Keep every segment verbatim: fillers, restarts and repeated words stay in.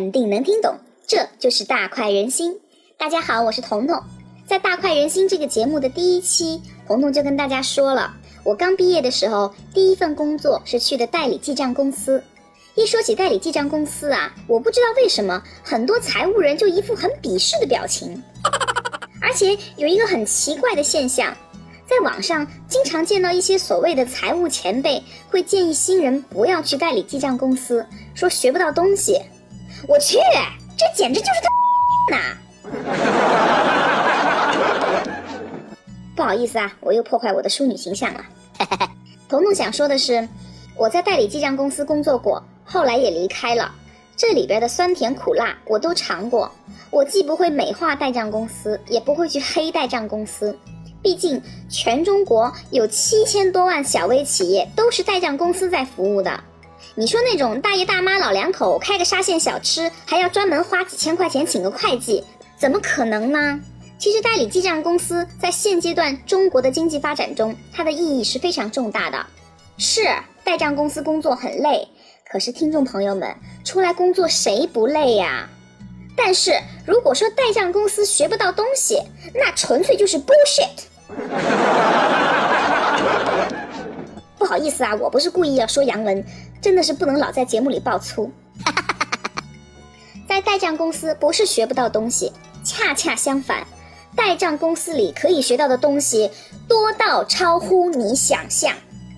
肯定能听懂，这就是大快人心。大家好，我是彤彤。在大快人心这个节目的第一期，彤彤就跟大家说了，我刚毕业的时候，第一份工作是去的代理记账公司。一说起代理记账公司啊，我不知道为什么很多财务人就一副很鄙视的表情。而且有一个很奇怪的现象，在网上经常见到一些所谓的财务前辈会建议新人不要去代理记账公司，说学不到东西。我去，这简直就是他呐！不好意思啊，我又破坏我的淑女形象了。彤彤想说的是，我在代理记账公司工作过，后来也离开了，这里边的酸甜苦辣我都尝过。我既不会美化代账公司，也不会去黑代账公司，毕竟全中国有七千多万小微企业都是代账公司在服务的。你说那种大爷大妈老两口开个沙县小吃，还要专门花几千块钱请个会计，怎么可能呢？其实代理记账公司在现阶段中国的经济发展中，它的意义是非常重大的。是，代账公司工作很累，可是听众朋友们，出来工作谁不累呀？但是如果说代账公司学不到东西，那纯粹就是 bullshit。 不好意思啊，我不是故意要说洋文，真的是不能老在节目里爆粗。在代账公司不是学不到东西，恰恰相反，代账公司里可以学到的东西多到超乎你想象。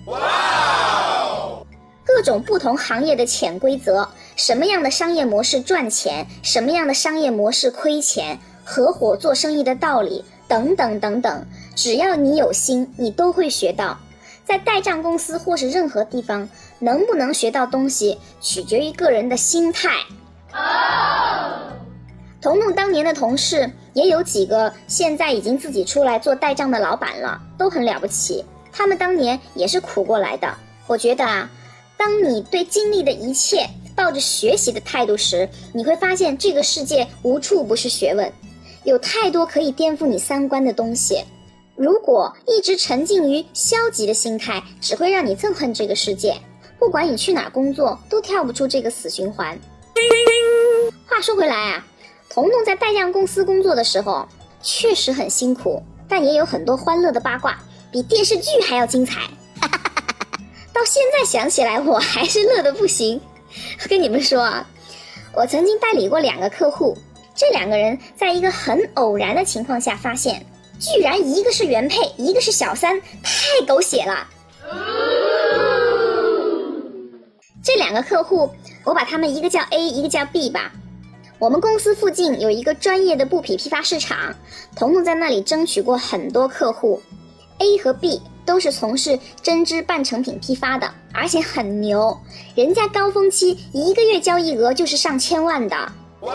哇！各种不同行业的潜规则，什么样的商业模式赚钱，什么样的商业模式亏钱，合伙做生意的道理等等等等，只要你有心，你都会学到。在代账公司或是任何地方，能不能学到东西，取决于个人的心态。哦，彤彤当年的同事也有几个现在已经自己出来做代账的老板了，都很了不起，他们当年也是苦过来的。我觉得啊，当你对经历的一切抱着学习的态度时，你会发现这个世界无处不是学问，有太多可以颠覆你三观的东西。如果一直沉浸于消极的心态，只会让你憎恨这个世界，不管你去哪工作都跳不出这个死循环。话说回来啊，彤彤在代账公司工作的时候确实很辛苦，但也有很多欢乐的八卦，比电视剧还要精彩。到现在想起来我还是乐得不行。跟你们说啊，我曾经代理过两个客户，这两个人在一个很偶然的情况下发现，居然一个是原配，一个是小三，太狗血了。这两个客户，我把他们一个叫 A， 一个叫 B 吧。我们公司附近有一个专业的布匹批发市场，彤彤在那里争取过很多客户。A 和 B 都是从事针织半成品批发的，而且很牛，人家高峰期一个月交易额就是上千万的。哇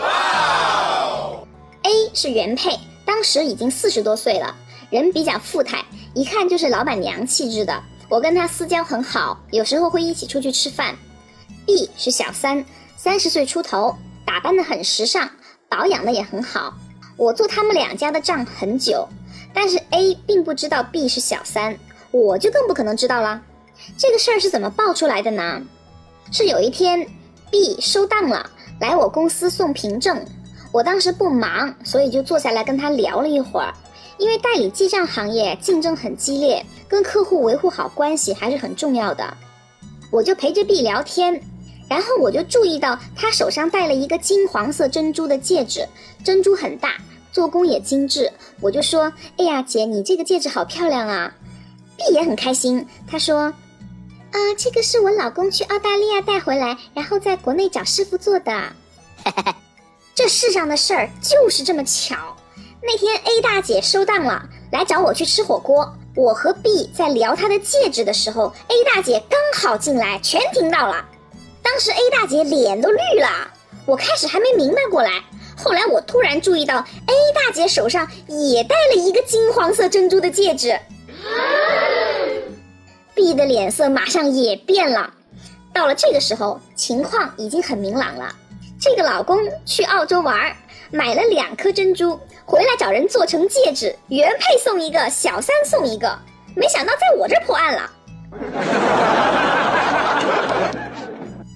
！A 是原配，当时已经四十多岁了，人比较富态，一看就是老板娘气质的。我跟他私交很好，有时候会一起出去吃饭。B 是小三，三十岁出头，打扮得很时尚，保养得也很好。我做他们两家的账很久，但是 A 并不知道 B 是小三，我就更不可能知道了。这个事儿是怎么爆出来的呢？是有一天 B 收档了，来我公司送凭证。我当时不忙，所以就坐下来跟他聊了一会儿。因为代理记账行业竞争很激烈，跟客户维护好关系还是很重要的。我就陪着 B 聊天，然后我就注意到他手上戴了一个金黄色珍珠的戒指，珍珠很大，做工也精致。我就说，哎呀姐，你这个戒指好漂亮啊。 B 也很开心，他说啊，这个是我老公去澳大利亚带回来，然后在国内找师傅做的。这世上的事儿就是这么巧。那天 A 大姐收档了，来找我去吃火锅。我和 B 在聊她的戒指的时候， A 大姐刚好进来，全听到了。当时 A 大姐脸都绿了，我开始还没明白过来，后来我突然注意到 A 大姐手上也戴了一个金黄色珍珠的戒指。B 的脸色马上也变了。到了这个时候，情况已经很明朗了。这个老公去澳洲玩，买了两颗珍珠，回来找人做成戒指，原配送一个，小三送一个。没想到在我这破案了。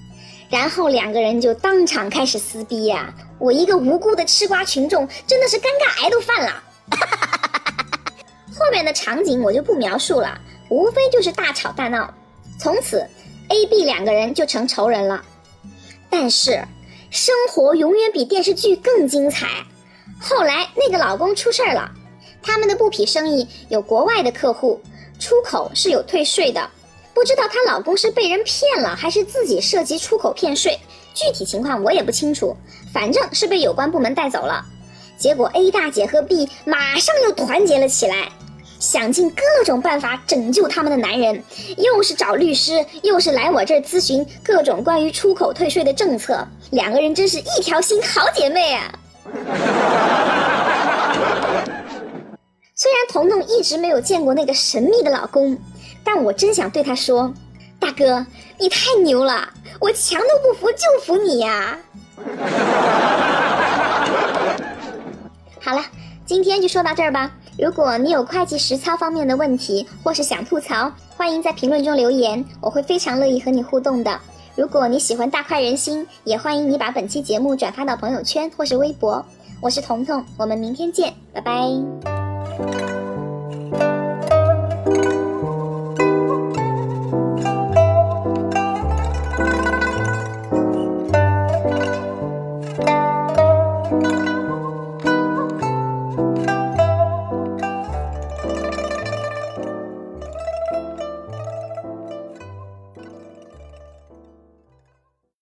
然后两个人就当场开始撕逼呀、啊！我一个无辜的吃瓜群众，真的是尴尬癌都犯了。后面的场景我就不描述了，无非就是大吵大闹。从此 A、B 两个人就成仇人了。但是生活永远比电视剧更精彩。后来那个老公出事儿了，他们的布匹生意有国外的客户，出口是有退税的。不知道她老公是被人骗了，还是自己涉及出口骗税，具体情况我也不清楚，反正是被有关部门带走了。结果 A 大姐和 B 马上又团结了起来，想尽各种办法拯救他们的男人，又是找律师，又是来我这儿咨询各种关于出口退税的政策，两个人真是一条心好姐妹啊。虽然彤彤一直没有见过那个神秘的老公，但我真想对他说，大哥，你太牛了，我墙都不服就服你呀。好了，今天就说到这儿吧。如果你有会计实操方面的问题，或是想吐槽，欢迎在评论中留言，我会非常乐意和你互动的。如果你喜欢大快人心，也欢迎你把本期节目转发到朋友圈或是微博。我是彤彤，我们明天见，拜拜。